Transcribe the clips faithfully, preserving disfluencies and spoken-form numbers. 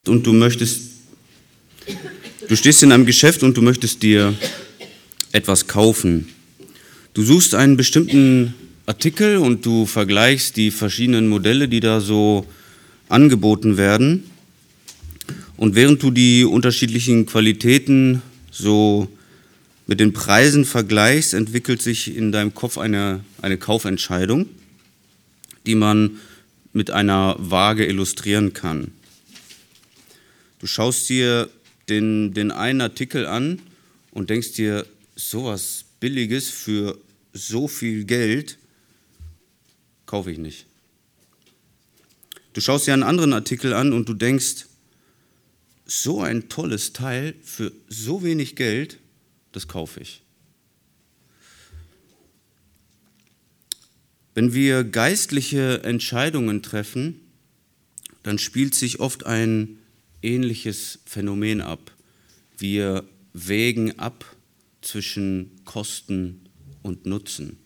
und du möchtest, du stehst in einem Geschäft und du möchtest dir etwas kaufen. Du suchst einen bestimmten Artikel und du vergleichst die verschiedenen Modelle, die da so angeboten werden. Und während du die unterschiedlichen Qualitäten so mit den Preisen vergleichst, entwickelt sich in deinem Kopf eine, eine Kaufentscheidung, die man mit einer Waage illustrieren kann. Du schaust dir den, den einen Artikel an und denkst dir, sowas Billiges für so viel Geld kaufe ich nicht. Du schaust dir einen anderen Artikel an und du denkst, so ein tolles Teil für so wenig Geld, das kaufe ich. Wenn wir geistliche Entscheidungen treffen, dann spielt sich oft ein ähnliches Phänomen ab. Wir wägen ab zwischen Kosten und Nutzen.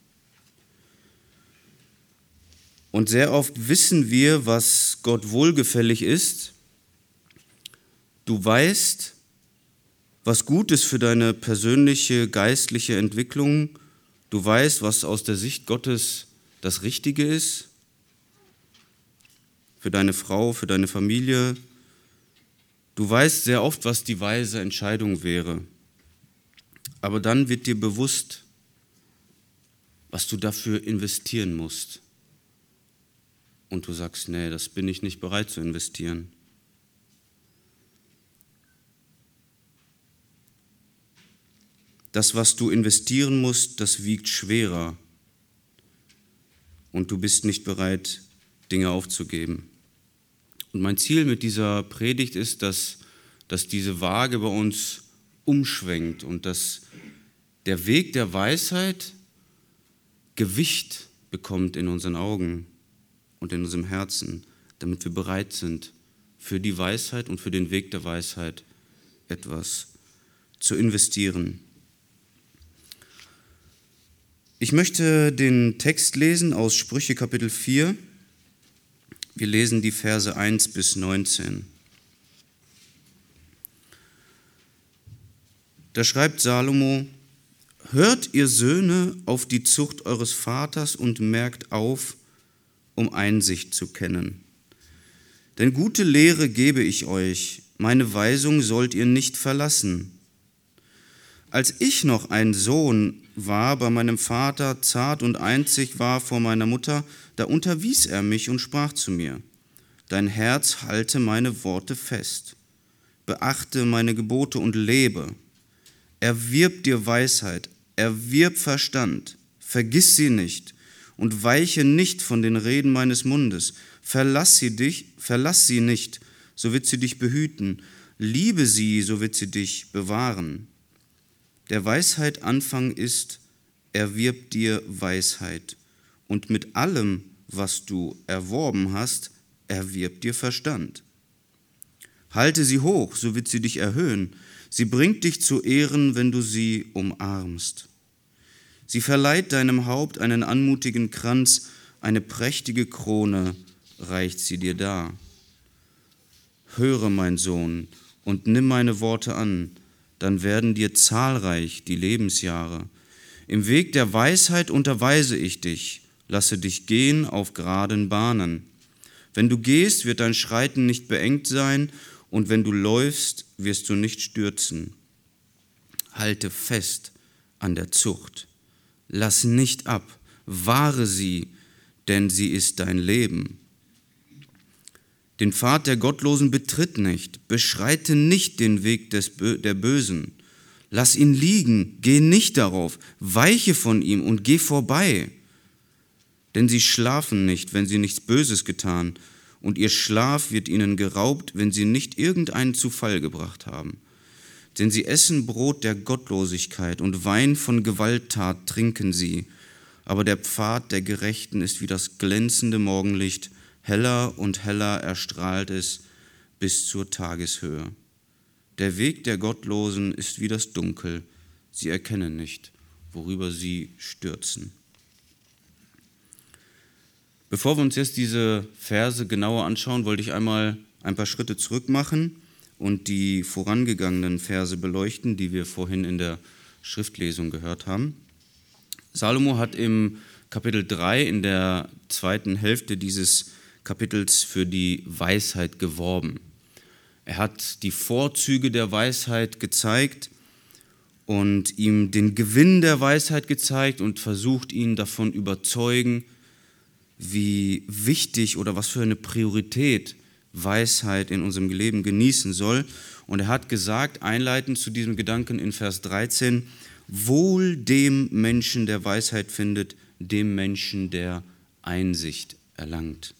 Und sehr oft wissen wir, was Gott wohlgefällig ist. Du weißt, was gut ist für deine persönliche geistliche Entwicklung. Du weißt, was aus der Sicht Gottes das Richtige ist. Für deine Frau, für deine Familie. Du weißt sehr oft, was die weise Entscheidung wäre. Aber dann wird dir bewusst, was du dafür investieren musst. Und du sagst, nee, das bin ich nicht bereit zu investieren. Das, was du investieren musst, das wiegt schwerer. Und du bist nicht bereit, Dinge aufzugeben. Und mein Ziel mit dieser Predigt ist, dass, dass diese Waage bei uns umschwenkt und dass der Weg der Weisheit Gewicht bekommt in unseren Augen und in unserem Herzen, damit wir bereit sind, für die Weisheit und für den Weg der Weisheit etwas zu investieren. Ich möchte den Text lesen aus Sprüche Kapitel vier. Wir lesen die Verse eins bis neunzehn. Da schreibt Salomo: Hört, ihr Söhne, auf die Zucht eures Vaters und merkt auf, um Einsicht zu kennen. Denn gute Lehre gebe ich euch, meine Weisung sollt ihr nicht verlassen. Als ich noch ein Sohn war bei meinem Vater, zart und einzig war vor meiner Mutter, da unterwies er mich und sprach zu mir: Dein Herz halte meine Worte fest, beachte meine Gebote und lebe. Erwirb dir Weisheit, erwirb Verstand, vergiss sie nicht und weiche nicht von den Reden meines Mundes. Verlass sie dich, verlass sie nicht, so wird sie dich behüten. Liebe sie, so wird sie dich bewahren. Der Weisheit Anfang ist, erwirb dir Weisheit. Und mit allem, was du erworben hast, erwirb dir Verstand. Halte sie hoch, so wird sie dich erhöhen. Sie bringt dich zu Ehren, wenn du sie umarmst. Sie verleiht deinem Haupt einen anmutigen Kranz, eine prächtige Krone reicht sie dir dar. Höre, mein Sohn, und nimm meine Worte an, dann werden dir zahlreich die Lebensjahre. Im Weg der Weisheit unterweise ich dich, lasse dich gehen auf geraden Bahnen. Wenn du gehst, wird dein Schreiten nicht beengt sein, und wenn du läufst, wirst du nicht stürzen. Halte fest an der Zucht. Lass nicht ab, wahre sie, denn sie ist dein Leben. Den Pfad der Gottlosen betritt nicht, beschreite nicht den Weg des Bö- der Bösen. Lass ihn liegen, geh nicht darauf, weiche von ihm und geh vorbei. Denn sie schlafen nicht, wenn sie nichts Böses getan, und ihr Schlaf wird ihnen geraubt, wenn sie nicht irgendeinen zu Fall gebracht haben. Denn sie essen Brot der Gottlosigkeit und Wein von Gewalttat trinken sie. Aber der Pfad der Gerechten ist wie das glänzende Morgenlicht, heller und heller erstrahlt es bis zur Tageshöhe. Der Weg der Gottlosen ist wie das Dunkel, sie erkennen nicht, worüber sie stürzen. Bevor wir uns jetzt diese Verse genauer anschauen, wollte ich einmal ein paar Schritte zurück machen und die vorangegangenen Verse beleuchten, die wir vorhin in der Schriftlesung gehört haben. Salomo hat im Kapitel drei, in der zweiten Hälfte dieses Kapitels, für die Weisheit geworben. Er hat die Vorzüge der Weisheit gezeigt und ihm den Gewinn der Weisheit gezeigt und versucht, ihn davon überzeugen, wie wichtig oder was für eine Priorität Weisheit in unserem Leben genießen soll. Und er hat gesagt, einleitend zu diesem Gedanken in Vers dreizehn, wohl dem Menschen, der Weisheit findet, dem Menschen, der Einsicht erlangt.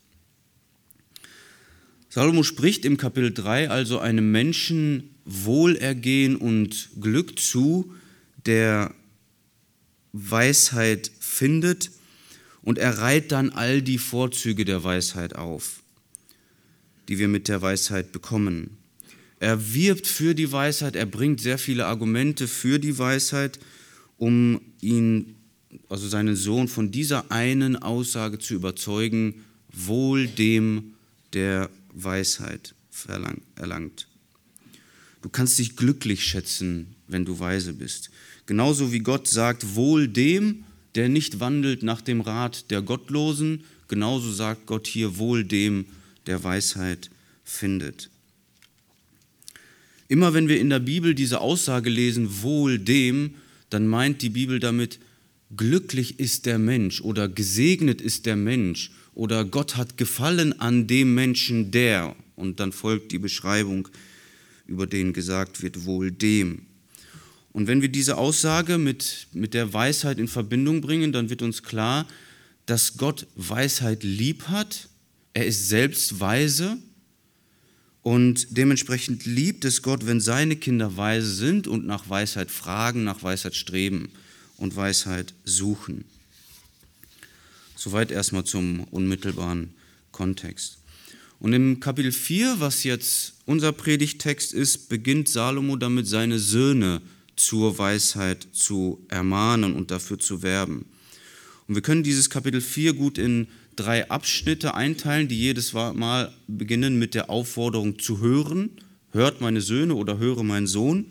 Salomo spricht im Kapitel drei also einem Menschen Wohlergehen und Glück zu, der Weisheit findet, und er reiht dann all die Vorzüge der Weisheit auf, die wir mit der Weisheit bekommen. Er wirbt für die Weisheit, er bringt sehr viele Argumente für die Weisheit, um ihn, also seinen Sohn, von dieser einen Aussage zu überzeugen, wohl dem, der Weisheit erlangt. Du kannst dich glücklich schätzen, wenn du weise bist. Genauso wie Gott sagt, wohl dem, der nicht wandelt nach dem Rat der Gottlosen, genauso sagt Gott hier, wohl dem, der Weisheit findet. Immer wenn wir in der Bibel diese Aussage lesen, wohl dem, dann meint die Bibel damit, glücklich ist der Mensch oder gesegnet ist der Mensch oder Gott hat Gefallen an dem Menschen, der, und dann folgt die Beschreibung, über den gesagt wird, wohl dem. Und wenn wir diese Aussage mit, mit der Weisheit in Verbindung bringen, dann wird uns klar, dass Gott Weisheit lieb hat, er ist selbst weise und dementsprechend liebt es Gott, wenn seine Kinder weise sind und nach Weisheit fragen, nach Weisheit streben und Weisheit suchen. Soweit erstmal zum unmittelbaren Kontext. Und im Kapitel vier, was jetzt unser Predigttext ist, beginnt Salomo damit, seine Söhne zur Weisheit zu ermahnen und dafür zu werben. Und wir können dieses Kapitel vier gut in drei Abschnitte einteilen, die jedes Mal beginnen mit der Aufforderung zu hören. Hört meine Söhne oder höre mein Sohn.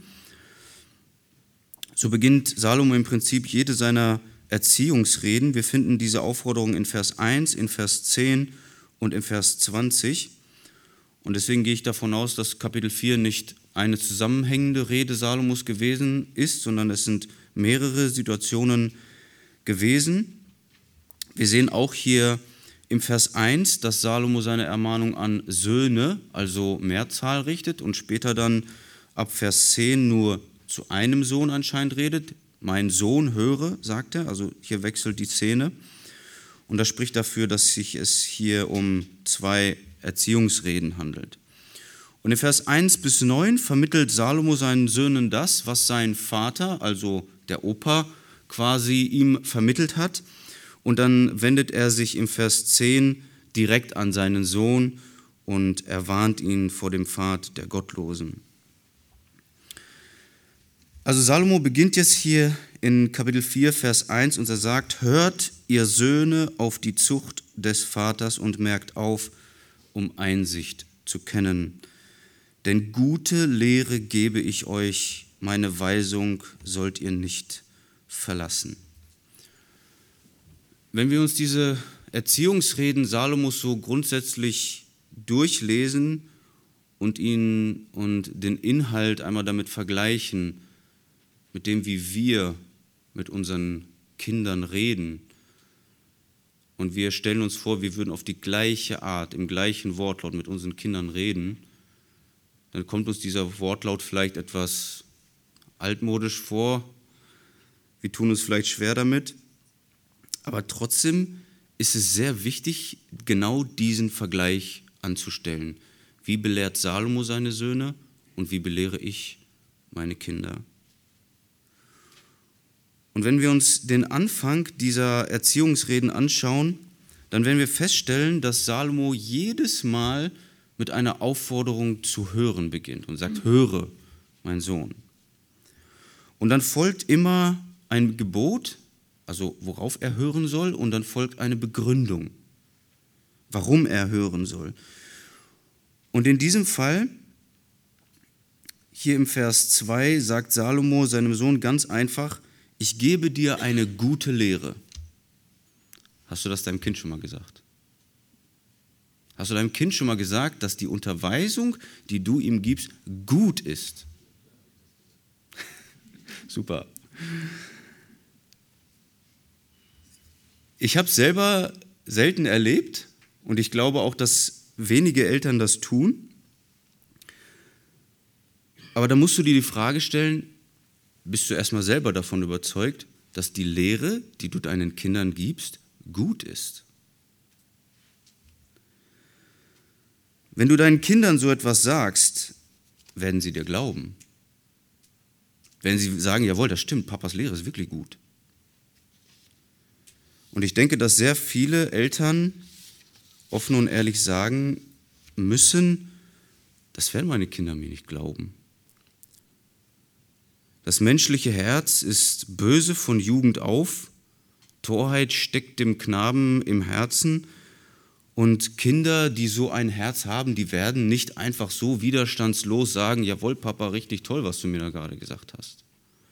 So beginnt Salomo im Prinzip jede seiner Erziehungsreden. Wir finden diese Aufforderung in Vers eins, in Vers zehn und in Vers zwanzig. Und deswegen gehe ich davon aus, dass Kapitel vier nicht eine zusammenhängende Rede Salomos gewesen ist, sondern es sind mehrere Situationen gewesen. Wir sehen auch hier im Vers eins, dass Salomo seine Ermahnung an Söhne, also Mehrzahl, richtet und später dann ab Vers zehn nur zu einem Sohn anscheinend redet. Mein Sohn, höre, sagt er, also hier wechselt die Szene. Und das spricht dafür, dass sich es hier um zwei Erziehungsreden handelt. Und in Vers eins bis neun vermittelt Salomo seinen Söhnen das, was sein Vater, also der Opa, quasi ihm vermittelt hat. Und dann wendet er sich im Vers zehn direkt an seinen Sohn und er warnt ihn vor dem Pfad der Gottlosen. Also Salomo beginnt jetzt hier in Kapitel vier, Vers eins und er sagt, hört ihr Söhne auf die Zucht des Vaters und merkt auf, um Einsicht zu kennen. Denn gute Lehre gebe ich euch, meine Weisung sollt ihr nicht verlassen. Wenn wir uns diese Erziehungsreden Salomos so grundsätzlich durchlesen und ihn und den Inhalt einmal damit vergleichen, mit dem, wie wir mit unseren Kindern reden, und wir stellen uns vor, wir würden auf die gleiche Art, im gleichen Wortlaut mit unseren Kindern reden, dann kommt uns dieser Wortlaut vielleicht etwas altmodisch vor. Wir tun uns vielleicht schwer damit. Aber trotzdem ist es sehr wichtig, genau diesen Vergleich anzustellen. Wie belehrt Salomo seine Söhne und wie belehre ich meine Kinder? Und wenn wir uns den Anfang dieser Erziehungsreden anschauen, dann werden wir feststellen, dass Salomo jedes Mal mit einer Aufforderung zu hören beginnt und sagt, höre, mein Sohn. Und dann folgt immer ein Gebot, also worauf er hören soll, und dann folgt eine Begründung, warum er hören soll. Und in diesem Fall, hier im Vers zwei, sagt Salomo seinem Sohn ganz einfach, ich gebe dir eine gute Lehre. Hast du das deinem Kind schon mal gesagt? Hast du deinem Kind schon mal gesagt, dass die Unterweisung, die du ihm gibst, gut ist? Super. Ich habe es selber selten erlebt und ich glaube auch, dass wenige Eltern das tun. Aber da musst du dir die Frage stellen, bist du erstmal selber davon überzeugt, dass die Lehre, die du deinen Kindern gibst, gut ist? Wenn du deinen Kindern so etwas sagst, werden sie dir glauben. Wenn sie sagen, jawohl, das stimmt, Papas Lehre ist wirklich gut. Und ich denke, dass sehr viele Eltern offen und ehrlich sagen müssen, das werden meine Kinder mir nicht glauben. Das menschliche Herz ist böse von Jugend auf, Torheit steckt dem Knaben im Herzen und Kinder, die so ein Herz haben, die werden nicht einfach so widerstandslos sagen, jawohl, Papa, richtig toll, was du mir da gerade gesagt hast.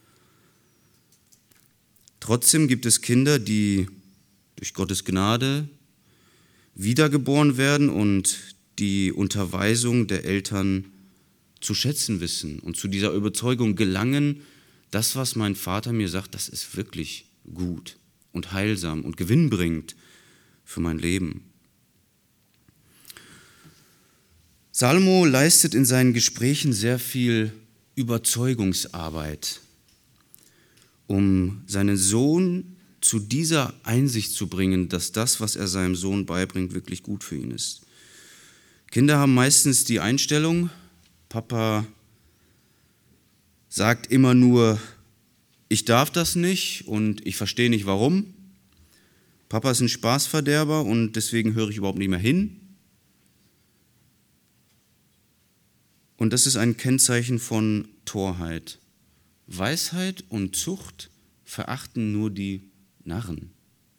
Trotzdem gibt es Kinder, die durch Gottes Gnade wiedergeboren werden und die Unterweisung der Eltern zu schätzen wissen und zu dieser Überzeugung gelangen, das, was mein Vater mir sagt, das ist wirklich gut und heilsam und gewinnbringend für mein Leben. Salomo leistet in seinen Gesprächen sehr viel Überzeugungsarbeit, um seinen Sohn zu dieser Einsicht zu bringen, dass das, was er seinem Sohn beibringt, wirklich gut für ihn ist. Kinder haben meistens die Einstellung, Papa sagt immer nur, ich darf das nicht und ich verstehe nicht warum. Papa ist ein Spaßverderber und deswegen höre ich überhaupt nicht mehr hin. Und das ist ein Kennzeichen von Torheit. Weisheit und Zucht verachten nur die Narren.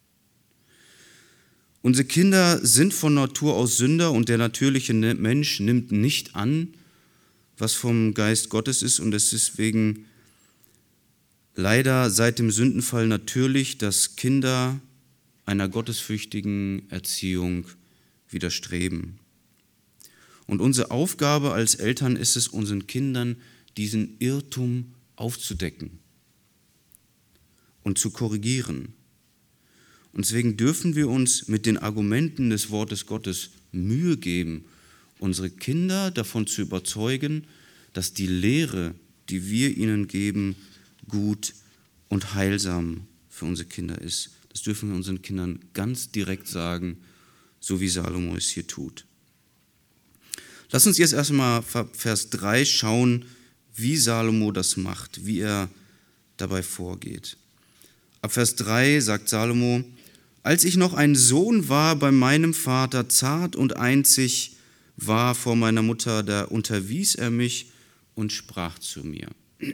Unsere Kinder sind von Natur aus Sünder und der natürliche Mensch nimmt nicht an, was vom Geist Gottes ist, und es ist deswegen leider seit dem Sündenfall natürlich, dass Kinder einer gottesfürchtigen Erziehung widerstreben. Und unsere Aufgabe als Eltern ist es, unseren Kindern diesen Irrtum aufzudecken und zu korrigieren. Und deswegen dürfen wir uns mit den Argumenten des Wortes Gottes Mühe geben, unsere Kinder davon zu überzeugen, dass die Lehre, die wir ihnen geben, gut und heilsam für unsere Kinder ist. Das dürfen wir unseren Kindern ganz direkt sagen, so wie Salomo es hier tut. Lass uns jetzt erstmal Vers drei schauen, wie Salomo das macht, wie er dabei vorgeht. Ab Vers drei sagt Salomo, als ich noch ein Sohn war bei meinem Vater, zart und einzig war vor meiner Mutter, da unterwies er mich und sprach zu mir.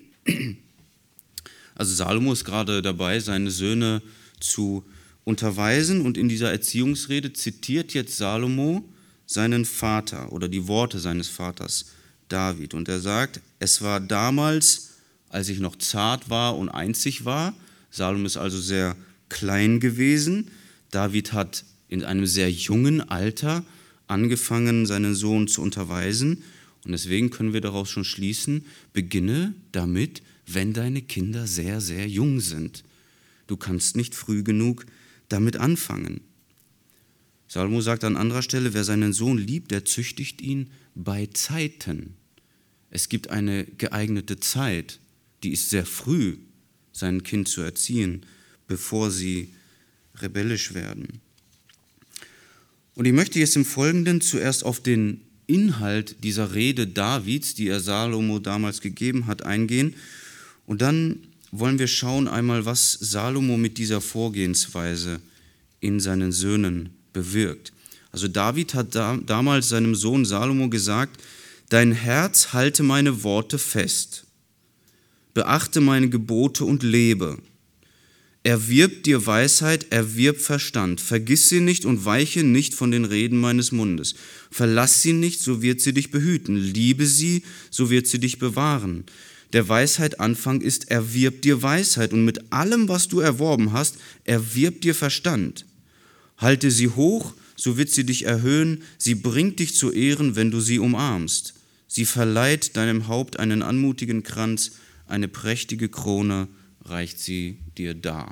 Also Salomo ist gerade dabei, seine Söhne zu unterweisen, und in dieser Erziehungsrede zitiert jetzt Salomo seinen Vater oder die Worte seines Vaters David. Und er sagt, es war damals, als ich noch zart war und einzig war. Salomo ist also sehr klein gewesen. David hat in einem sehr jungen Alter angefangen, seinen Sohn zu unterweisen. Und deswegen können wir daraus schon schließen, beginne damit, wenn deine Kinder sehr, sehr jung sind. Du kannst nicht früh genug damit anfangen. Salomo sagt an anderer Stelle, wer seinen Sohn liebt, der züchtigt ihn bei Zeiten. Es gibt eine geeignete Zeit, die ist sehr früh, sein Kind zu erziehen, bevor sie rebellisch werden. Und ich möchte jetzt im Folgenden zuerst auf den Inhalt dieser Rede Davids, die er Salomo damals gegeben hat, eingehen. Und dann wollen wir schauen einmal, was Salomo mit dieser Vorgehensweise in seinen Söhnen bewirkt. Also David hat da, damals seinem Sohn Salomo gesagt, dein Herz halte meine Worte fest, beachte meine Gebote und lebe. Erwirb dir Weisheit, erwirb Verstand. Vergiss sie nicht und weiche nicht von den Reden meines Mundes. Verlass sie nicht, so wird sie dich behüten. Liebe sie, so wird sie dich bewahren. Der Weisheit Anfang ist, erwirb dir Weisheit und mit allem, was du erworben hast, erwirb dir Verstand. Halte sie hoch, so wird sie dich erhöhen. Sie bringt dich zu Ehren, wenn du sie umarmst. Sie verleiht deinem Haupt einen anmutigen Kranz, eine prächtige Krone reicht sie dir dar.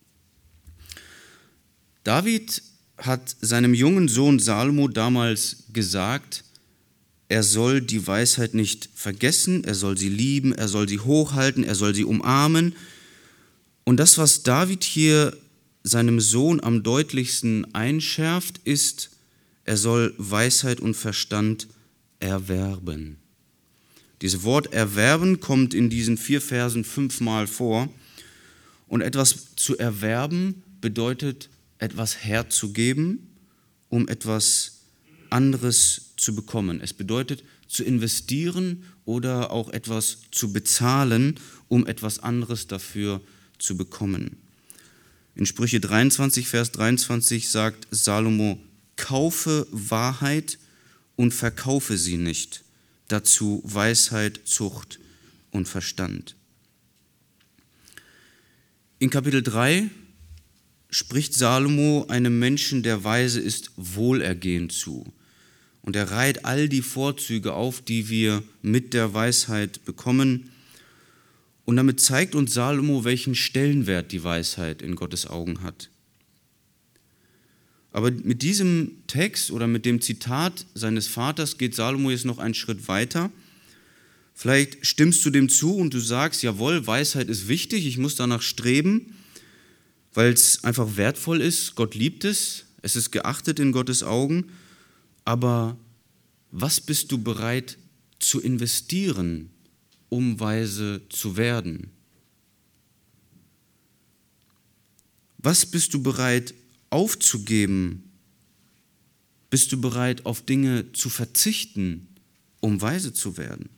David hat seinem jungen Sohn Salomo damals gesagt, er soll die Weisheit nicht vergessen, er soll sie lieben, er soll sie hochhalten, er soll sie umarmen. Und das, was David hier seinem Sohn am deutlichsten einschärft, ist, er soll Weisheit und Verstand erwerben. Dieses Wort erwerben kommt in diesen vier Versen fünfmal vor. Und etwas zu erwerben bedeutet, etwas herzugeben, um etwas anderes zu bekommen. Es bedeutet, zu investieren oder auch etwas zu bezahlen, um etwas anderes dafür zu bekommen. In Sprüche dreiundzwanzig, Vers dreiundzwanzig sagt Salomo, kaufe Wahrheit und verkaufe sie nicht. Dazu Weisheit, Zucht und Verstand. In Kapitel drei spricht Salomo einem Menschen, der weise ist, Wohlergehen zu. Und er reiht all die Vorzüge auf, die wir mit der Weisheit bekommen. Und damit zeigt uns Salomo, welchen Stellenwert die Weisheit in Gottes Augen hat. Aber mit diesem Text oder mit dem Zitat seines Vaters geht Salomo jetzt noch einen Schritt weiter. Vielleicht stimmst du dem zu und du sagst, jawohl, Weisheit ist wichtig, ich muss danach streben, weil es einfach wertvoll ist, Gott liebt es, es ist geachtet in Gottes Augen. Aber was bist du bereit zu investieren, um weise zu werden? Was bist du bereit aufzugeben? Bist du bereit, auf Dinge zu verzichten, um weise zu werden?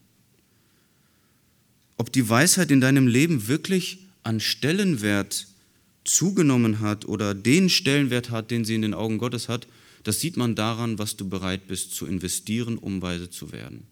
Ob die Weisheit in deinem Leben wirklich an Stellenwert zugenommen hat oder den Stellenwert hat, den sie in den Augen Gottes hat, das sieht man daran, was du bereit bist zu investieren, um weise zu werden.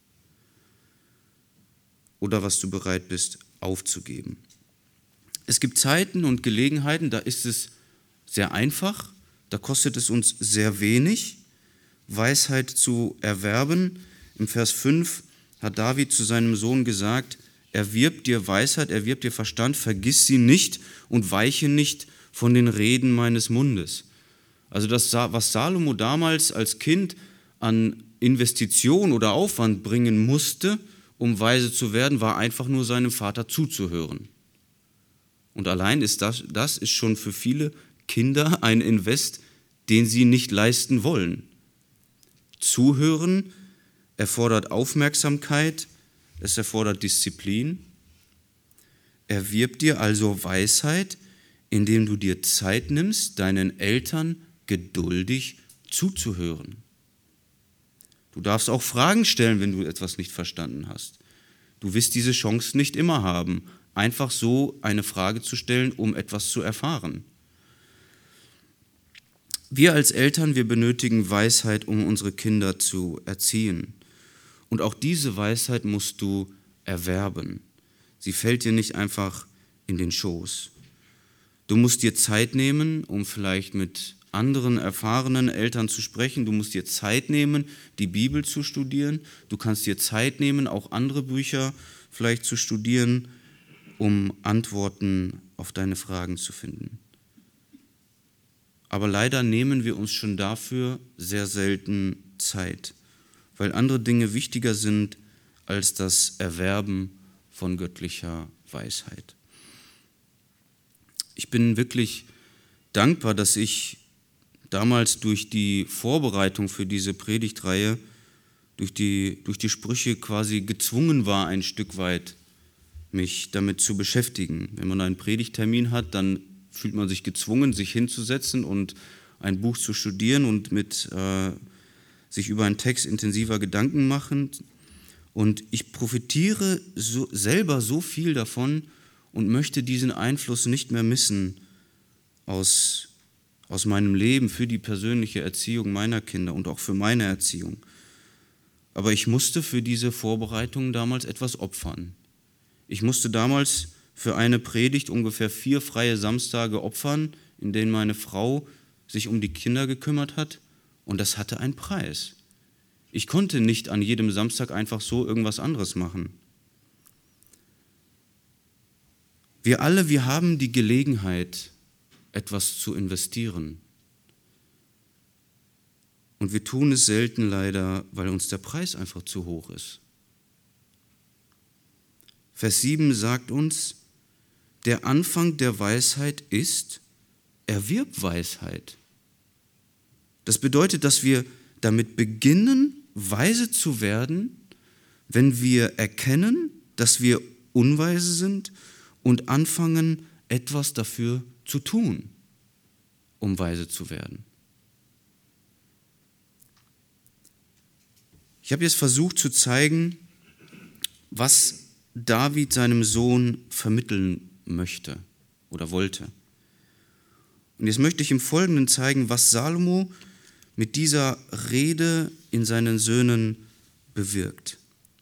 Oder was du bereit bist aufzugeben. Es gibt Zeiten und Gelegenheiten, da ist es sehr einfach, da kostet es uns sehr wenig, Weisheit zu erwerben. Im Vers fünf hat David zu seinem Sohn gesagt, erwirb dir Weisheit, erwirb dir Verstand, vergiss sie nicht und weiche nicht von den Reden meines Mundes. Also das, was Salomo damals als Kind an Investition oder Aufwand bringen musste, um weise zu werden, war einfach nur seinem Vater zuzuhören. Und allein ist das, das ist schon für viele Kinder ein Invest, den sie nicht leisten wollen. Zuhören erfordert Aufmerksamkeit, es erfordert Disziplin. Erwirb dir also Weisheit, indem du dir Zeit nimmst, deinen Eltern geduldig zuzuhören. Du darfst auch Fragen stellen, wenn du etwas nicht verstanden hast. Du wirst diese Chance nicht immer haben, einfach so eine Frage zu stellen, um etwas zu erfahren. Wir als Eltern, wir benötigen Weisheit, um unsere Kinder zu erziehen. Und auch diese Weisheit musst du erwerben. Sie fällt dir nicht einfach in den Schoß. Du musst dir Zeit nehmen, um vielleicht mit anderen erfahrenen Eltern zu sprechen. Du musst dir Zeit nehmen, die Bibel zu studieren. Du kannst dir Zeit nehmen, auch andere Bücher vielleicht zu studieren, um Antworten auf deine Fragen zu finden. Aber leider nehmen wir uns schon dafür sehr selten Zeit, weil andere Dinge wichtiger sind als das Erwerben von göttlicher Weisheit. Ich bin wirklich dankbar, dass ich damals durch die Vorbereitung für diese Predigtreihe, durch die, durch die Sprüche quasi gezwungen war, ein Stück weit mich damit zu beschäftigen. Wenn man einen Predigttermin hat, dann fühlt man sich gezwungen, sich hinzusetzen und ein Buch zu studieren und mit äh, sich über einen Text intensiver Gedanken machen. Und ich profitiere so, selber so viel davon und möchte diesen Einfluss nicht mehr missen aus, aus meinem Leben für die persönliche Erziehung meiner Kinder und auch für meine Erziehung. Aber ich musste für diese Vorbereitungen damals etwas opfern. Ich musste damals für eine Predigt ungefähr vier freie Samstage opfern, in denen meine Frau sich um die Kinder gekümmert hat, und das hatte einen Preis. Ich konnte nicht an jedem Samstag einfach so irgendwas anderes machen. Wir alle, wir haben die Gelegenheit, etwas zu investieren. Und wir tun es selten leider, weil uns der Preis einfach zu hoch ist. Vers sieben sagt uns, der Anfang der Weisheit ist, erwirb Weisheit. Das bedeutet, dass wir damit beginnen, weise zu werden, wenn wir erkennen, dass wir unweise sind und anfangen, etwas dafür zu tun, um weise zu werden. Ich habe jetzt versucht zu zeigen, was David seinem Sohn vermitteln möchte oder wollte. Und jetzt möchte ich im Folgenden zeigen, was Salomo mit dieser Rede in seinen Söhnen bewirkt.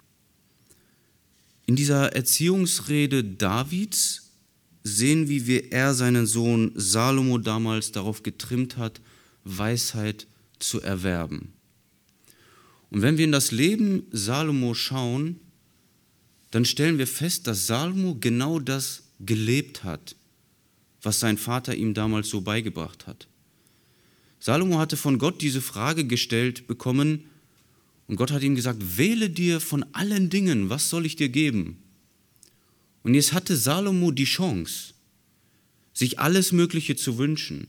In dieser Erziehungsrede Davids sehen wir, wie er seinen Sohn Salomo damals darauf getrimmt hat, Weisheit zu erwerben. Und wenn wir in das Leben Salomo schauen, dann stellen wir fest, dass Salomo genau das gelebt hat, was sein Vater ihm damals so beigebracht hat. Salomo hatte von Gott diese Frage gestellt bekommen und Gott hat ihm gesagt, wähle dir von allen Dingen, was soll ich dir geben? Und jetzt hatte Salomo die Chance, sich alles Mögliche zu wünschen.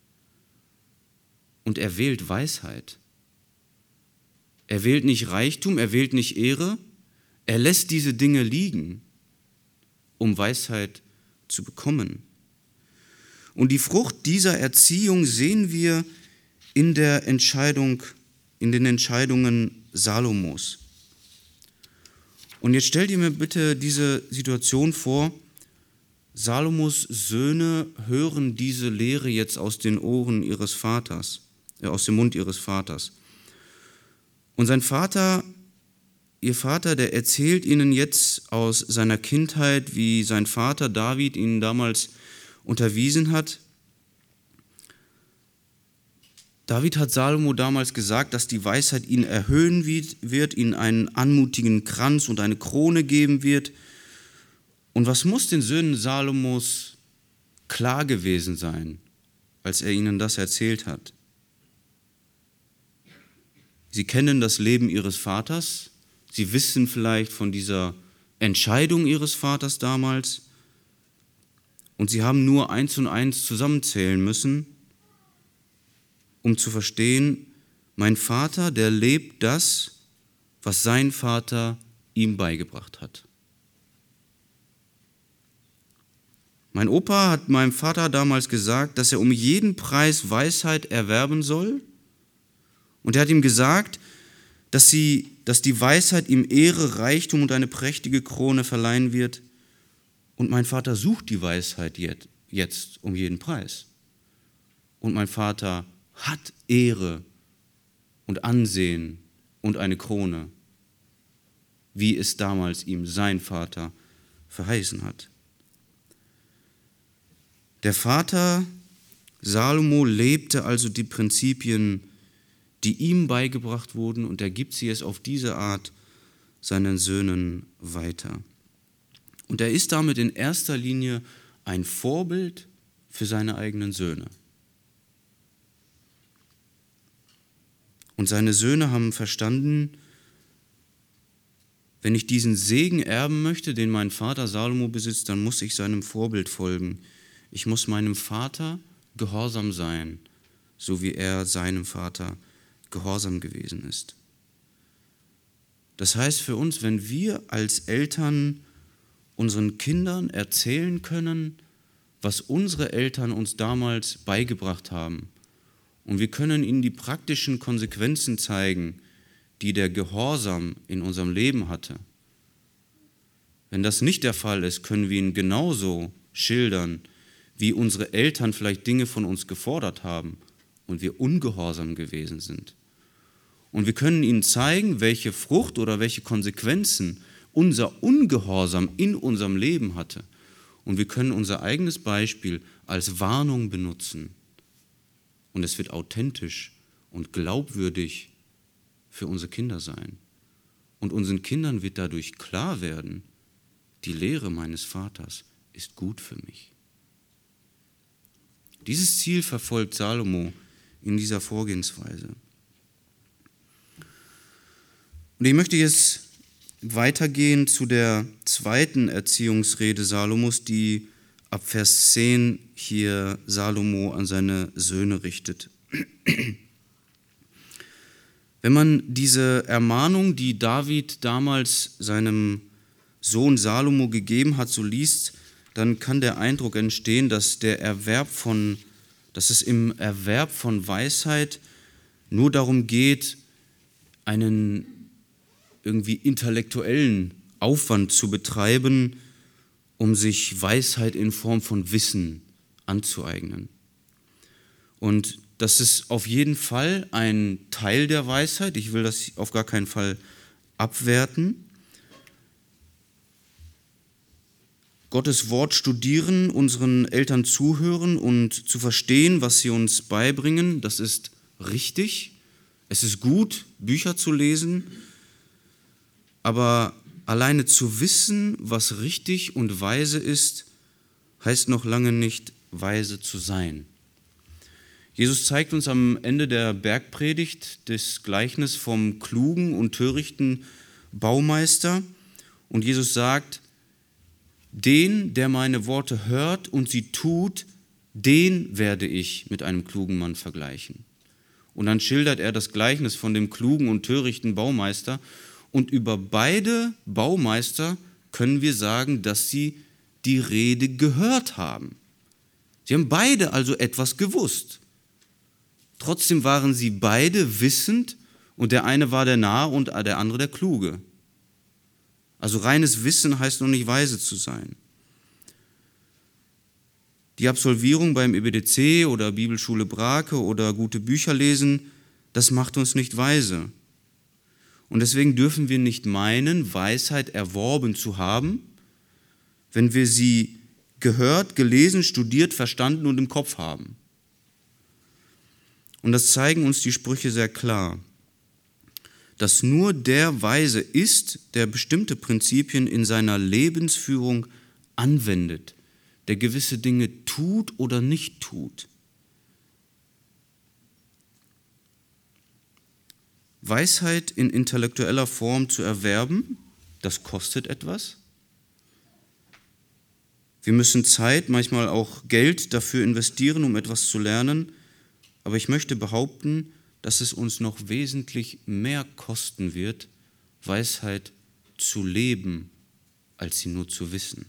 Und er wählt Weisheit. Er wählt nicht Reichtum, er wählt nicht Ehre, er lässt diese Dinge liegen, um Weisheit zu bekommen. Und die Frucht dieser Erziehung sehen wir in der Entscheidung, in den Entscheidungen Salomos. Und jetzt stellt ihr mir bitte diese Situation vor, Salomos Söhne hören diese Lehre jetzt aus den Ohren ihres Vaters, äh, aus dem Mund ihres Vaters. Und sein Vater, ihr Vater, der erzählt ihnen jetzt aus seiner Kindheit, wie sein Vater David ihnen damals unterwiesen hat. David hat Salomo damals gesagt, dass die Weisheit ihn erhöhen wird, ihn einen anmutigen Kranz und eine Krone geben wird. Und was muss den Söhnen Salomos klar gewesen sein, als er ihnen das erzählt hat? Sie kennen das Leben ihres Vaters, sie wissen vielleicht von dieser Entscheidung ihres Vaters damals und sie haben nur eins und eins zusammenzählen müssen, um zu verstehen, mein Vater, der lebt das, was sein Vater ihm beigebracht hat. Mein Opa hat meinem Vater damals gesagt, dass er um jeden Preis Weisheit erwerben soll. Und er hat ihm gesagt, dass, sie, dass die Weisheit ihm Ehre, Reichtum und eine prächtige Krone verleihen wird. Und mein Vater sucht die Weisheit jetzt, jetzt um jeden Preis. Und mein Vater hat Ehre und Ansehen und eine Krone, wie es damals ihm sein Vater verheißen hat. Der Vater Salomo lebte also die Prinzipien, die ihm beigebracht wurden, und er gibt sie jetzt auf diese Art seinen Söhnen weiter. Und er ist damit in erster Linie ein Vorbild für seine eigenen Söhne. Und seine Söhne haben verstanden, wenn ich diesen Segen erben möchte, den mein Vater Salomo besitzt, dann muss ich seinem Vorbild folgen. Ich muss meinem Vater gehorsam sein, so wie er seinem Vater gehorsam gewesen ist. Das heißt für uns, wenn wir als Eltern unseren Kindern erzählen können, was unsere Eltern uns damals beigebracht haben, und wir können ihnen die praktischen Konsequenzen zeigen, die der Gehorsam in unserem Leben hatte. Wenn das nicht der Fall ist, können wir ihn genauso schildern, wie unsere Eltern vielleicht Dinge von uns gefordert haben und wir ungehorsam gewesen sind. Und wir können ihnen zeigen, welche Frucht oder welche Konsequenzen unser Ungehorsam in unserem Leben hatte. Und wir können unser eigenes Beispiel als Warnung benutzen. Und es wird authentisch und glaubwürdig für unsere Kinder sein. Und unseren Kindern wird dadurch klar werden, die Lehre meines Vaters ist gut für mich. Dieses Ziel verfolgt Salomo in dieser Vorgehensweise. Und ich möchte jetzt weitergehen zu der zweiten Erziehungsrede Salomos, die ab Vers zehn hier Salomo an seine Söhne richtet. Wenn man diese Ermahnung, die David damals seinem Sohn Salomo gegeben hat, so liest, dann kann der Eindruck entstehen, dass der Erwerb von, dass es im Erwerb von Weisheit nur darum geht, einen irgendwie intellektuellen Aufwand zu betreiben, um sich Weisheit in Form von Wissen anzueignen. Und das ist auf jeden Fall ein Teil der Weisheit. Ich will das auf gar keinen Fall abwerten. Gottes Wort studieren, unseren Eltern zuhören und zu verstehen, was sie uns beibringen, das ist richtig. Es ist gut, Bücher zu lesen, aber alleine zu wissen, was richtig und weise ist, heißt noch lange nicht, weise zu sein. Jesus zeigt uns am Ende der Bergpredigt das Gleichnis vom klugen und törichten Baumeister. Und Jesus sagt, den, der meine Worte hört und sie tut, den werde ich mit einem klugen Mann vergleichen. Und dann schildert er das Gleichnis von dem klugen und törichten Baumeister. Und über beide Baumeister können wir sagen, dass sie die Rede gehört haben. Sie haben beide also etwas gewusst. Trotzdem waren sie beide wissend und der eine war der Narr und der andere der Kluge. Also reines Wissen heißt noch nicht weise zu sein. Die Absolvierung beim E B D C oder Bibelschule Brake oder gute Bücher lesen, das macht uns nicht weise. Und deswegen dürfen wir nicht meinen, Weisheit erworben zu haben, wenn wir sie gehört, gelesen, studiert, verstanden und im Kopf haben. Und das zeigen uns die Sprüche sehr klar, dass nur der Weise ist, der bestimmte Prinzipien in seiner Lebensführung anwendet, der gewisse Dinge tut oder nicht tut. Weisheit in intellektueller Form zu erwerben, das kostet etwas. Wir müssen Zeit, manchmal auch Geld dafür investieren, um etwas zu lernen. Aber ich möchte behaupten, dass es uns noch wesentlich mehr kosten wird, Weisheit zu leben, als sie nur zu wissen.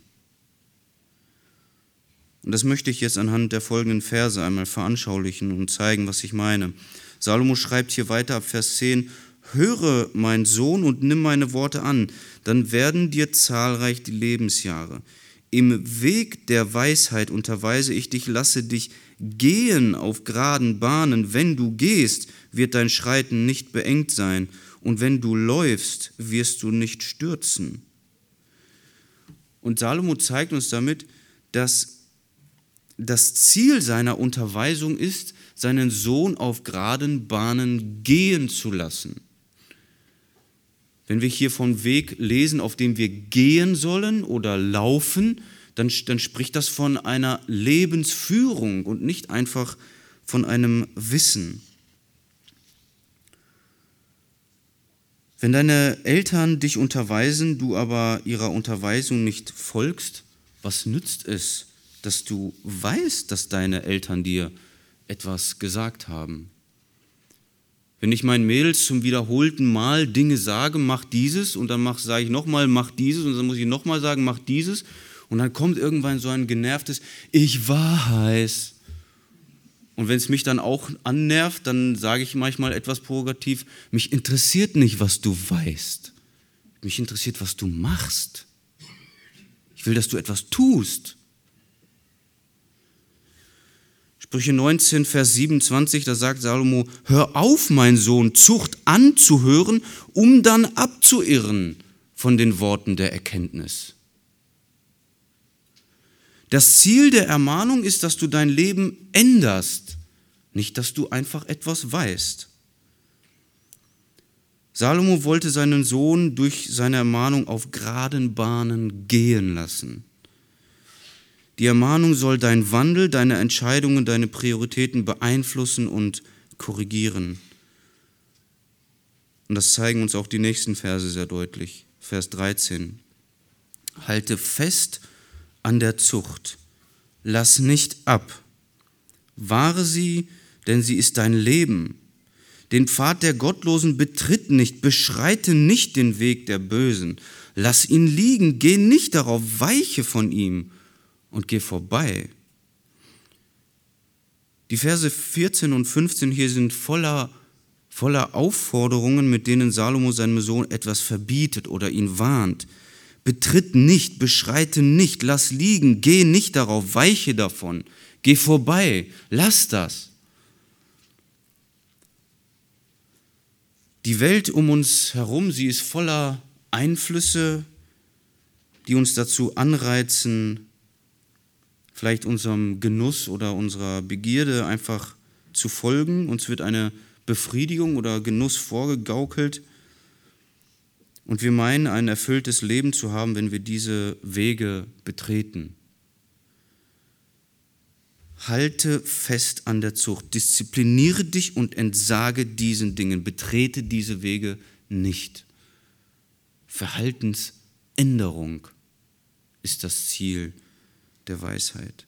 Und das möchte ich jetzt anhand der folgenden Verse einmal veranschaulichen und zeigen, was ich meine. Salomo schreibt hier weiter ab Vers zehn, höre, mein Sohn, und nimm meine Worte an, dann werden dir zahlreich die Lebensjahre. Im Weg der Weisheit unterweise ich dich, lasse dich gehen auf geraden Bahnen. Wenn du gehst, wird dein Schreiten nicht beengt sein, und wenn du läufst, wirst du nicht stürzen. Und Salomo zeigt uns damit, dass das Ziel seiner Unterweisung ist, seinen Sohn auf geraden Bahnen gehen zu lassen. Wenn wir hier vom Weg lesen, auf dem wir gehen sollen oder laufen, dann, dann spricht das von einer Lebensführung und nicht einfach von einem Wissen. Wenn deine Eltern dich unterweisen, du aber ihrer Unterweisung nicht folgst, was nützt es, dass du weißt, dass deine Eltern dir etwas gesagt haben? Wenn ich meinen Mädels zum wiederholten Mal Dinge sage, mach dieses, und dann sage ich nochmal, mach dieses, und dann muss ich nochmal sagen, mach dieses, und dann kommt irgendwann so ein genervtes, ich weiß. Und wenn es mich dann auch annervt, dann sage ich manchmal etwas provokativ, mich interessiert nicht, was du weißt. Mich interessiert, was du machst. Ich will, dass du etwas tust. Sprüche neunzehn, Vers siebenundzwanzig, da sagt Salomo, hör auf, mein Sohn, Zucht anzuhören, um dann abzuirren von den Worten der Erkenntnis. Das Ziel der Ermahnung ist, dass du dein Leben änderst, nicht, dass du einfach etwas weißt. Salomo wollte seinen Sohn durch seine Ermahnung auf geraden Bahnen gehen lassen. Die Ermahnung soll deinen Wandel, deine Entscheidungen, deine Prioritäten beeinflussen und korrigieren. Und das zeigen uns auch die nächsten Verse sehr deutlich. Vers dreizehn. Halte fest an der Zucht, lass nicht ab, wahre sie, denn sie ist dein Leben. Den Pfad der Gottlosen betritt nicht, beschreite nicht den Weg der Bösen. Lass ihn liegen, geh nicht darauf, weiche von ihm und geh vorbei. Die Verse vierzehn und fünfzehn hier sind voller, voller Aufforderungen, mit denen Salomo seinem Sohn etwas verbietet oder ihn warnt. Betritt nicht, beschreite nicht, lass liegen, geh nicht darauf, weiche davon, geh vorbei, lass das. Die Welt um uns herum, sie ist voller Einflüsse, die uns dazu anreizen, vielleicht unserem Genuss oder unserer Begierde einfach zu folgen. Uns wird eine Befriedigung oder Genuss vorgegaukelt und wir meinen, ein erfülltes Leben zu haben, wenn wir diese Wege betreten. Halte fest an der Zucht, diszipliniere dich und entsage diesen Dingen, betrete diese Wege nicht. Verhaltensänderung ist das Ziel der Weisheit.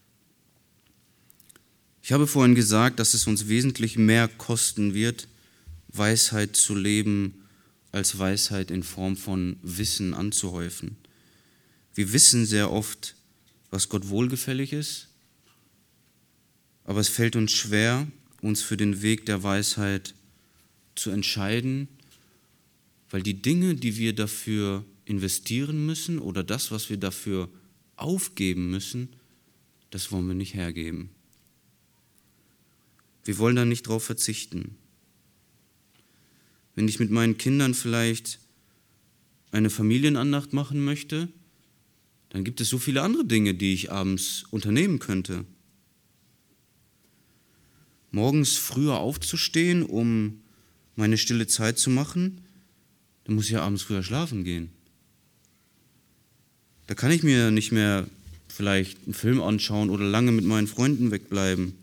Ich habe vorhin gesagt, dass es uns wesentlich mehr kosten wird, Weisheit zu leben, als Weisheit in Form von Wissen anzuhäufen. Wir wissen sehr oft, was Gott wohlgefällig ist, aber es fällt uns schwer, uns für den Weg der Weisheit zu entscheiden, weil die Dinge, die wir dafür investieren müssen oder das, was wir dafür aufgeben müssen, das wollen wir nicht hergeben. Wir wollen da nicht drauf verzichten. Wenn ich mit meinen Kindern vielleicht eine Familienandacht machen möchte, dann gibt es so viele andere Dinge, die ich abends unternehmen könnte. Morgens früher aufzustehen, um meine stille Zeit zu machen, dann muss ich ja abends früher schlafen gehen. Da kann ich mir nicht mehr vielleicht einen Film anschauen oder lange mit meinen Freunden wegbleiben.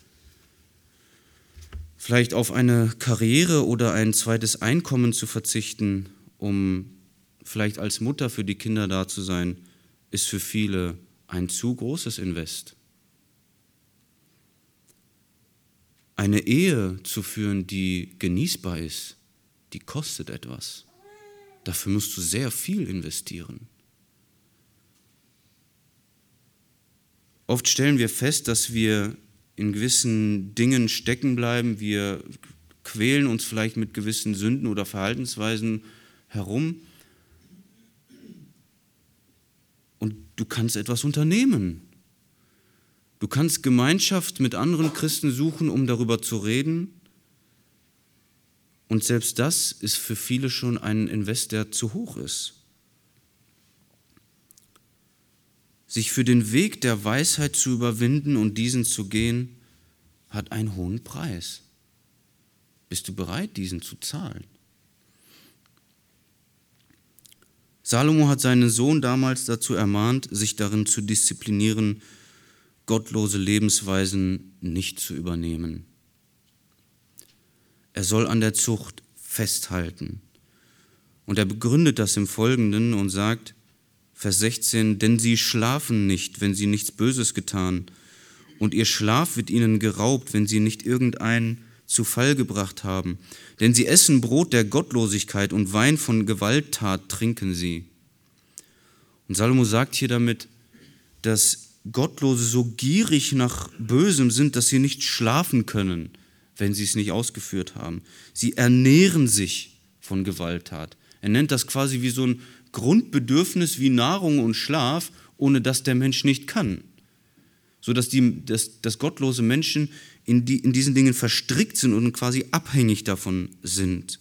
Vielleicht auf eine Karriere oder ein zweites Einkommen zu verzichten, um vielleicht als Mutter für die Kinder da zu sein, ist für viele ein zu großes Invest. Eine Ehe zu führen, die genießbar ist, die kostet etwas. Dafür musst du sehr viel investieren. Oft stellen wir fest, dass wir in gewissen Dingen stecken bleiben. Wir quälen uns vielleicht mit gewissen Sünden oder Verhaltensweisen herum. Und du kannst etwas unternehmen. Du kannst Gemeinschaft mit anderen Christen suchen, um darüber zu reden. Und selbst das ist für viele schon ein Invest, der zu hoch ist. Sich für den Weg der Weisheit zu überwinden und diesen zu gehen, hat einen hohen Preis. Bist du bereit, diesen zu zahlen? Salomo hat seinen Sohn damals dazu ermahnt, sich darin zu disziplinieren, gottlose Lebensweisen nicht zu übernehmen. Er soll an der Zucht festhalten. Und er begründet das im Folgenden und sagt, Vers sechzehn, denn sie schlafen nicht, wenn sie nichts Böses getan, und ihr Schlaf wird ihnen geraubt, wenn sie nicht irgendeinen zu Fall gebracht haben. Denn sie essen Brot der Gottlosigkeit und Wein von Gewalttat trinken sie. Und Salomo sagt hier damit, dass Gottlose so gierig nach Bösem sind, dass sie nicht schlafen können, wenn sie es nicht ausgeführt haben. Sie ernähren sich von Gewalttat. Er nennt das quasi wie so ein Grundbedürfnis wie Nahrung und Schlaf, ohne dass der Mensch nicht kann. Sodass die, dass, dass gottlose Menschen in, die, in diesen Dingen verstrickt sind und quasi abhängig davon sind.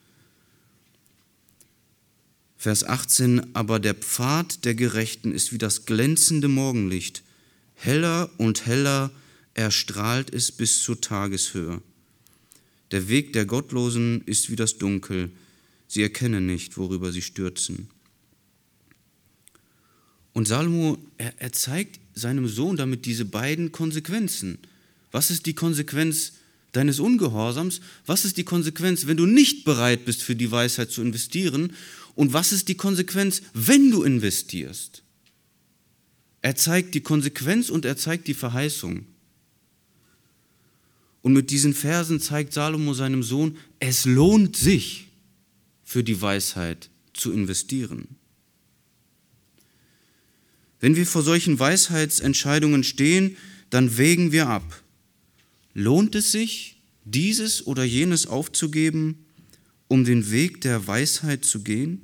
Vers achtzehn, aber der Pfad der Gerechten ist wie das glänzende Morgenlicht. Heller und heller erstrahlt es bis zur Tageshöhe. Der Weg der Gottlosen ist wie das Dunkel. Sie erkennen nicht, worüber sie stürzen. Und Salomo, er, er zeigt seinem Sohn damit diese beiden Konsequenzen. Was ist die Konsequenz deines Ungehorsams? Was ist die Konsequenz, wenn du nicht bereit bist, für die Weisheit zu investieren? Und was ist die Konsequenz, wenn du investierst? Er zeigt die Konsequenz und er zeigt die Verheißung. Und mit diesen Versen zeigt Salomo seinem Sohn, es lohnt sich, für die Weisheit zu investieren. Wenn wir vor solchen Weisheitsentscheidungen stehen, dann wägen wir ab. Lohnt es sich, dieses oder jenes aufzugeben, um den Weg der Weisheit zu gehen?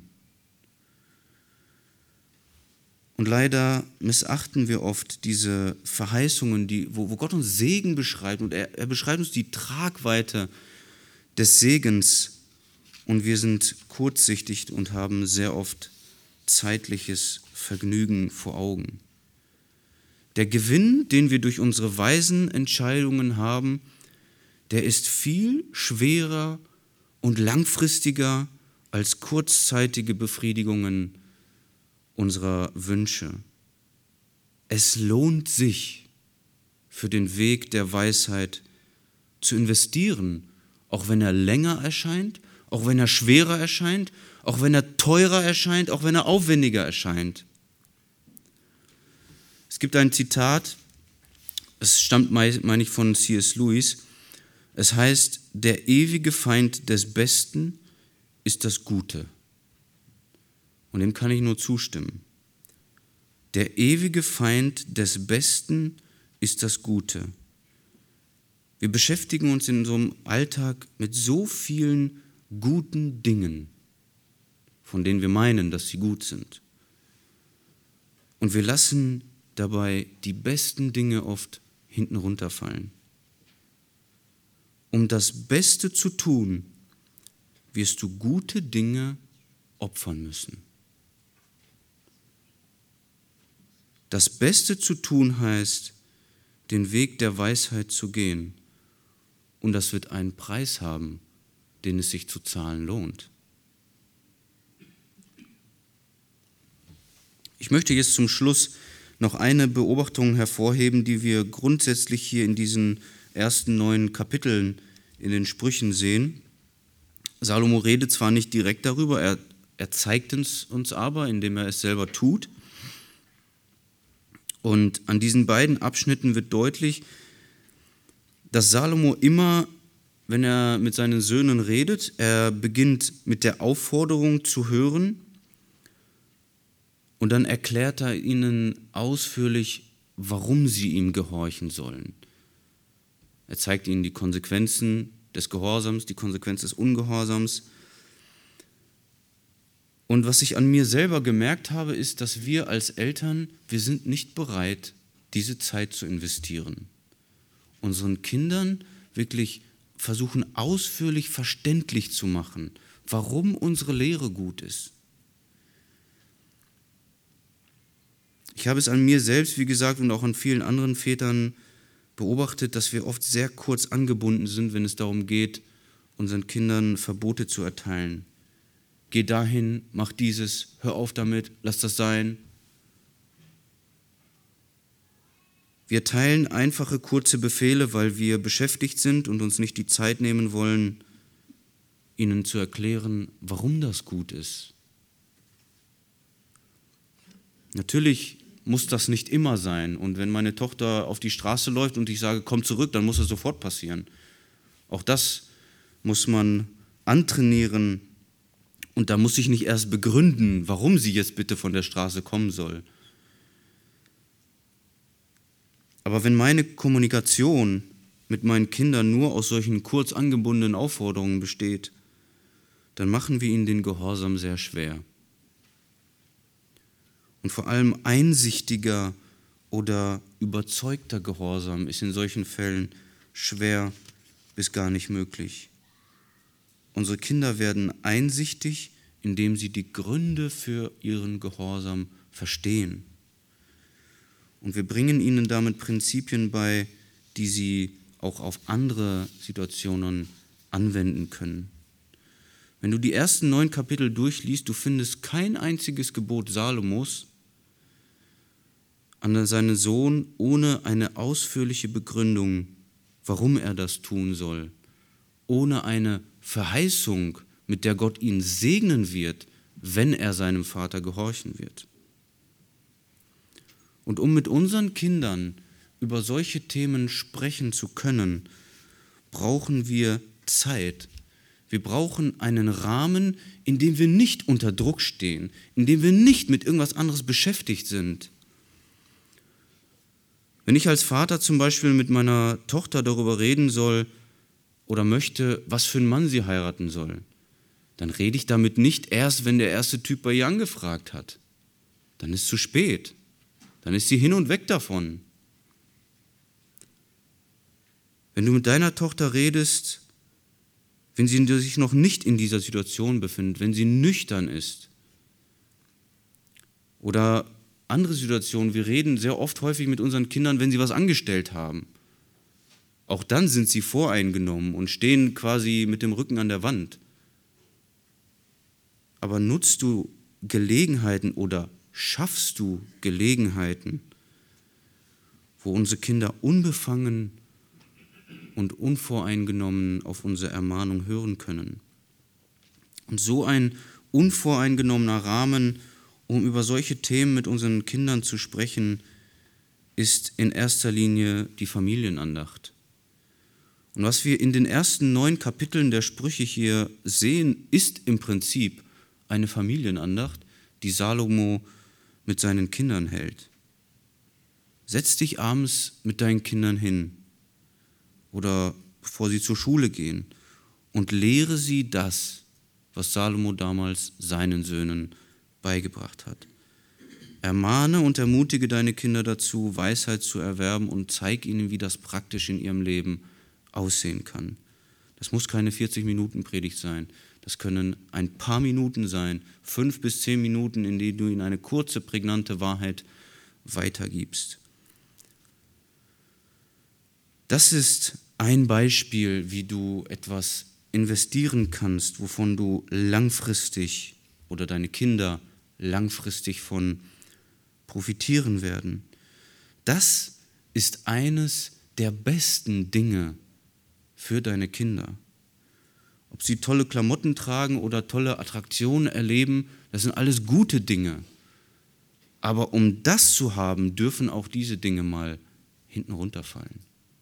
Und leider missachten wir oft diese Verheißungen, die, wo, wo Gott uns Segen beschreibt. Und er, er beschreibt uns die Tragweite des Segens. Und wir sind kurzsichtig und haben sehr oft zeitliches Vergnügen vor Augen. Der Gewinn, den wir durch unsere weisen Entscheidungen haben, der ist viel schwerer und langfristiger als kurzzeitige Befriedigungen unserer Wünsche. Es lohnt sich, für den Weg der Weisheit zu investieren, auch wenn er länger erscheint, auch wenn er schwerer erscheint, auch wenn er teurer erscheint, auch wenn er aufwendiger erscheint. Es gibt ein Zitat, es stammt, meine ich, von C S Lewis. Es heißt, der ewige Feind des Besten ist das Gute. Und dem kann ich nur zustimmen. Der ewige Feind des Besten ist das Gute. Wir beschäftigen uns in so einem Alltag mit so vielen guten Dingen, von denen wir meinen, dass sie gut sind. Und wir lassen dabei die besten Dinge oft hinten runterfallen. Um das Beste zu tun, wirst du gute Dinge opfern müssen. Das Beste zu tun heißt, den Weg der Weisheit zu gehen. Und das wird einen Preis haben, den es sich zu zahlen lohnt. Ich möchte jetzt zum Schluss noch eine Beobachtung hervorheben, die wir grundsätzlich hier in diesen ersten neun Kapiteln in den Sprüchen sehen. Salomo redet zwar nicht direkt darüber, er, er zeigt es uns aber, indem er es selber tut. Und an diesen beiden Abschnitten wird deutlich, dass Salomo immer, wenn er mit seinen Söhnen redet, er beginnt mit der Aufforderung zu hören und dann erklärt er ihnen ausführlich, warum sie ihm gehorchen sollen. Er zeigt ihnen die Konsequenzen des Gehorsams, die Konsequenz des Ungehorsams. Und was ich an mir selber gemerkt habe, ist, dass wir als Eltern, wir sind nicht bereit, diese Zeit zu investieren. Unseren Kindern wirklich versuchen, ausführlich verständlich zu machen, warum unsere Lehre gut ist. Ich habe es an mir selbst, wie gesagt, und auch an vielen anderen Vätern beobachtet, dass wir oft sehr kurz angebunden sind, wenn es darum geht, unseren Kindern Verbote zu erteilen. Geh dahin, mach dieses, hör auf damit, lass das sein. Wir teilen einfache, kurze Befehle, weil wir beschäftigt sind und uns nicht die Zeit nehmen wollen, ihnen zu erklären, warum das gut ist. Natürlich muss das nicht immer sein. Und wenn meine Tochter auf die Straße läuft und ich sage, komm zurück, dann muss das sofort passieren. Auch das muss man antrainieren. Und da muss ich nicht erst begründen, warum sie jetzt bitte von der Straße kommen soll. Aber wenn meine Kommunikation mit meinen Kindern nur aus solchen kurz angebundenen Aufforderungen besteht, dann machen wir ihnen den Gehorsam sehr schwer. Und vor allem einsichtiger oder überzeugter Gehorsam ist in solchen Fällen schwer bis gar nicht möglich. Unsere Kinder werden einsichtig, indem sie die Gründe für ihren Gehorsam verstehen. Und wir bringen ihnen damit Prinzipien bei, die sie auch auf andere Situationen anwenden können. Wenn du die ersten neun Kapitel durchliest, du findest kein einziges Gebot Salomos an seinen Sohn ohne eine ausführliche Begründung, warum er das tun soll, ohne eine Verheißung, mit der Gott ihn segnen wird, wenn er seinem Vater gehorchen wird. Und um mit unseren Kindern über solche Themen sprechen zu können, brauchen wir Zeit. Wir brauchen einen Rahmen, in dem wir nicht unter Druck stehen, in dem wir nicht mit irgendwas anderes beschäftigt sind. Wenn ich als Vater zum Beispiel mit meiner Tochter darüber reden soll oder möchte, was für einen Mann sie heiraten soll, dann rede ich damit nicht erst, wenn der erste Typ bei ihr angefragt hat. Dann ist es zu spät. Dann ist sie hin und weg davon. Wenn du mit deiner Tochter redest, wenn sie sich noch nicht in dieser Situation befindet, wenn sie nüchtern ist oder andere Situationen, wir reden sehr oft häufig mit unseren Kindern, wenn sie was angestellt haben. Auch dann sind sie voreingenommen und stehen quasi mit dem Rücken an der Wand. Aber nutzt du Gelegenheiten oder schaffst du Gelegenheiten, wo unsere Kinder unbefangen und unvoreingenommen auf unsere Ermahnung hören können? Und so ein unvoreingenommener Rahmen, um über solche Themen mit unseren Kindern zu sprechen, ist in erster Linie die Familienandacht. Und was wir in den ersten neun Kapiteln der Sprüche hier sehen, ist im Prinzip eine Familienandacht, die Salomo mit seinen Kindern hält. Setz dich abends mit deinen Kindern hin oder bevor sie zur Schule gehen und lehre sie das, was Salomo damals seinen Söhnen beigebracht hat. Ermahne und ermutige deine Kinder dazu, Weisheit zu erwerben und zeig ihnen, wie das praktisch in ihrem Leben aussehen kann. Das muss keine vierzig-Minuten-Predigt sein. Das können ein paar Minuten sein, fünf bis zehn Minuten, in denen du ihnen eine kurze, prägnante Wahrheit weitergibst. Das ist ein Beispiel, wie du etwas investieren kannst, wovon du langfristig oder deine Kinder langfristig von profitieren werden. Das ist eines der besten Dinge für deine Kinder. Ob sie tolle Klamotten tragen oder tolle Attraktionen erleben, das sind alles gute Dinge. Aber um das zu haben, dürfen auch diese Dinge mal hinten runterfallen.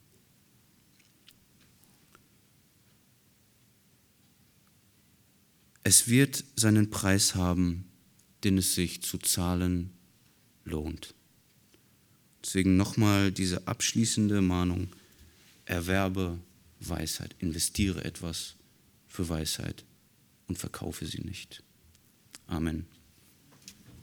Es wird seinen Preis haben, den es sich zu zahlen lohnt. Deswegen nochmal diese abschließende Mahnung: Erwerbe Weisheit, investiere etwas für Weisheit und verkaufe sie nicht. Amen.